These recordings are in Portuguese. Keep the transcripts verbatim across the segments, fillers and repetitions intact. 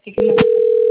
Fica mais-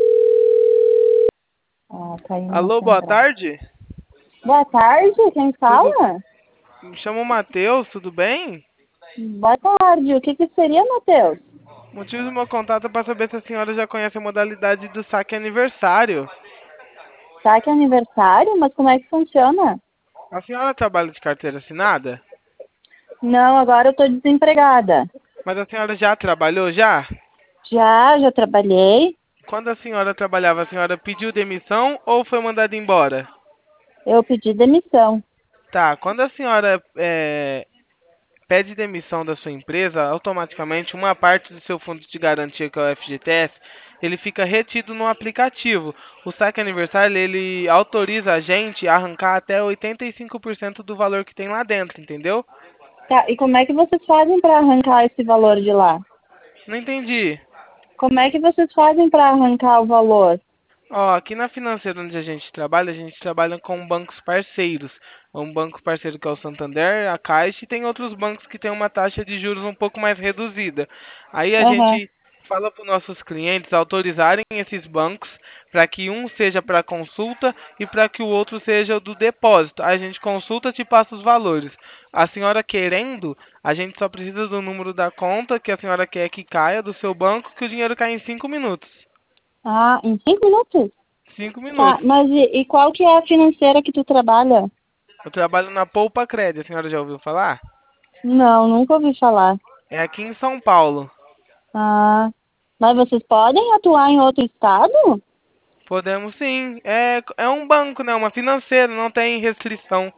Ah, caiu uma Alô, boa central. tarde. Boa tarde, quem Tudo... fala? Me chamo Matheus, tudo bem? Boa tarde, o que que seria, Matheus? O motivo do meu contato é para saber se a senhora já conhece a modalidade do saque aniversário. Saque aniversário? Mas como é que funciona? A senhora trabalha de carteira assinada? Não, agora eu tô desempregada. Mas a senhora já trabalhou já? Já, já trabalhei. Quando a senhora trabalhava, a senhora pediu demissão ou foi mandada embora? Eu pedi demissão. Tá, quando a senhora é, pede demissão da sua empresa, automaticamente uma parte do seu fundo de garantia, que é o F G T S, ele fica retido no aplicativo. O saque aniversário, ele autoriza a gente a arrancar até oitenta e cinco por cento do valor que tem lá dentro, entendeu? Tá, e como é que vocês fazem para arrancar esse valor de lá? Não entendi. Como é que vocês fazem para arrancar o valor? Ó, aqui na financeira onde a gente trabalha, a gente trabalha com bancos parceiros. É um banco parceiro que é o Santander, a Caixa, e tem outros bancos que têm uma taxa de juros um pouco mais reduzida. Aí a Aham. gente fala para os nossos clientes autorizarem esses bancos para que um seja para consulta e para que o outro seja o do depósito. A gente consulta e te passa os valores. A senhora querendo, a gente só precisa do número da conta que a senhora quer que caia do seu banco, que o dinheiro cai em cinco minutos. Ah, em cinco minutos? Cinco Tá, minutos. mas e, e qual que é a financeira que tu trabalha? Eu trabalho na Poupa Cred, a senhora já ouviu falar? Não, nunca ouvi falar. É aqui em São Paulo. Ah, mas vocês podem atuar em outro estado? Podemos sim. É, é um banco, né? Uma financeira, não tem restrição.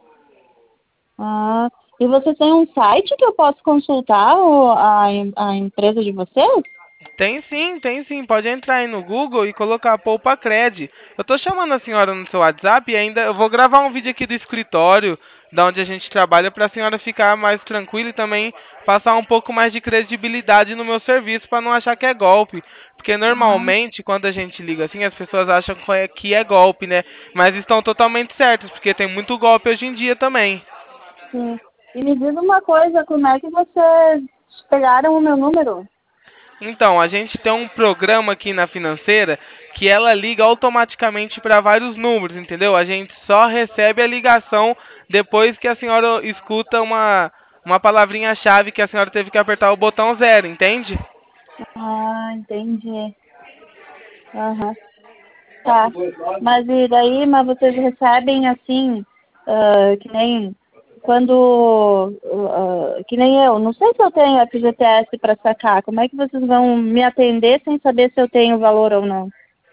Ah, e vocês têm um site que eu posso consultar o, a, em- a empresa de vocês? Tem sim, tem sim. Pode entrar aí no Google e colocar Poupa Cred. Eu tô chamando a senhora no seu WhatsApp e ainda eu vou gravar um vídeo aqui do escritório, da onde a gente trabalha, para a senhora ficar mais tranquila e também passar um pouco mais de credibilidade no meu serviço para não achar que é golpe. Porque Ah, normalmente quando a gente liga assim, as pessoas acham que é que é golpe, né? Mas estão totalmente certas, porque tem muito golpe hoje em dia também. sim. E me diz uma coisa, como é que vocês pegaram o meu número? Então, a gente tem um programa aqui na financeira que ela liga automaticamente para vários números, entendeu? A gente só recebe a ligação depois que a senhora escuta uma, uma palavrinha-chave que a senhora teve que apertar o botão zero, entende? Ah, entendi. Aham. Tá. Mas e daí, mas vocês recebem assim, ah, que nem quando, ah, que nem eu, não sei se eu tenho F G T S para sacar, como é que vocês vão me atender sem saber se eu tenho valor ou não?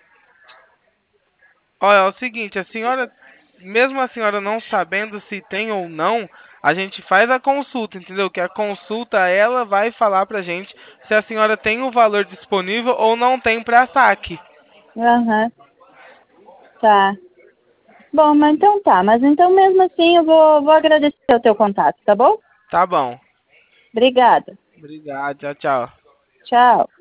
Olha, é o seguinte, a senhora, mesmo a senhora não sabendo se tem ou não, a gente faz a consulta, entendeu? Que a consulta, ela vai falar pra gente se a senhora tem o valor disponível ou não tem para saque. Aham, tá. Bom, mas então tá, mas então mesmo assim eu vou, vou agradecer o teu contato, tá bom? Tá bom. Obrigada. Obrigado, tchau, tchau. Tchau.